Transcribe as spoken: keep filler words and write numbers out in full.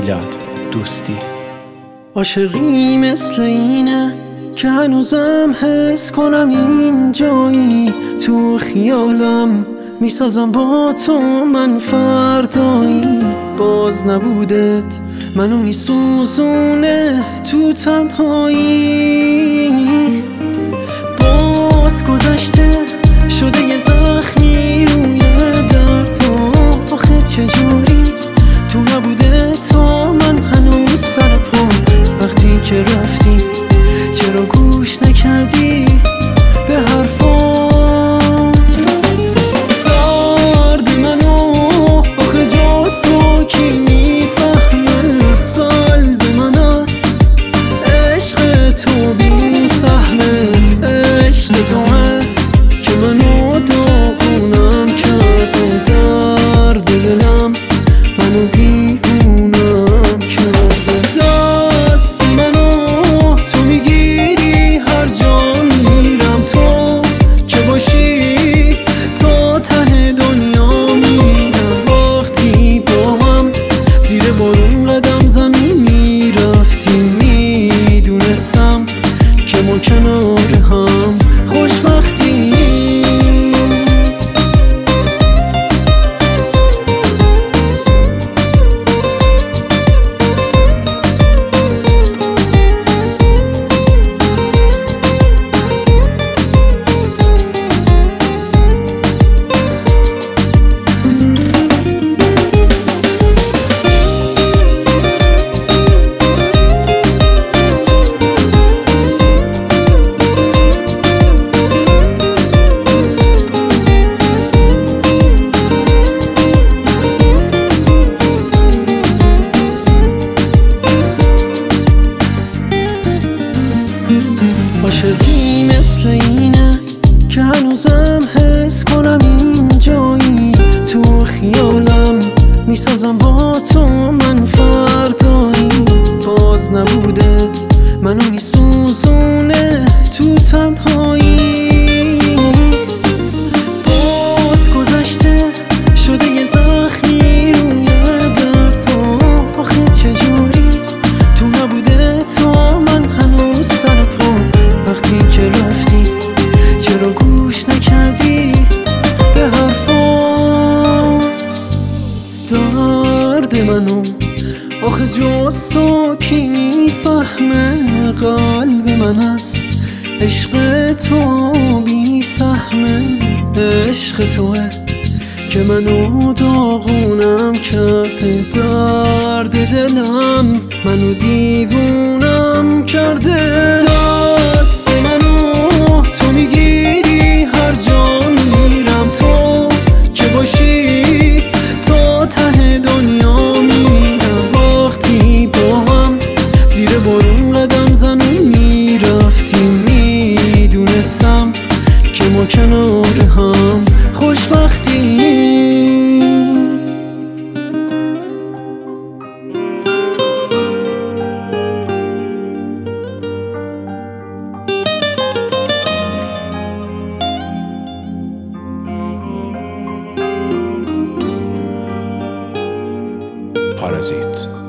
میلاد دوستی. عاشقی مثل اینه که هنوزم حس کنم اینجایی، تو خیالم میسازم با تو من فردایی. باز نبودت منو میسوزونه تو تنهایی. باز گذشته شده یه زخمی روی درد، آخه چجوری تو نبوده تا من هنوز سر پام. وقتی که رفتی چرا گوش نکردی به حرفام؟ درد منو آخه جز تو کی میفهمه؟ قلب من از عشق تو بی سهمه. عشق توه که منو داغونم کرده، درد دلم منو دیوونم کرده. دست منو تو میگیری هر جا میرم، تو که باشی تا ته دنیا میرم. وقتی با هم زیر بارون قدم زمین میرفتیم، میدونستم که ما کنار هم خوشبختیم. عاشقی مثل اینه که هنوزم حس کنم اینجایی، تو خیالم میسازم با تو من فردایی. باز نبودت منو میسوزونه تو تنهایی. باز گذشته شده یه زخمی روی درد، آخه چجوری تو نبوده تا من هنوز سر پام. وقتی که رفتی چرا گوش نکردی به حرفام؟ درد منو آخه جز تو کی میفهمه؟ قلب من از عشق تو بی سهمه. عشق توه که منو داغونم کرده، درد دلم منو دیوونم کرده. دست منو تو میگیری هر جا میرم، تو که باشی تا ته دنیا میرم. وقتی با هم زیر بارون قدم زمین میرفتیم، میدونستم که ما کنار هم خوشبختیم. پارازیت.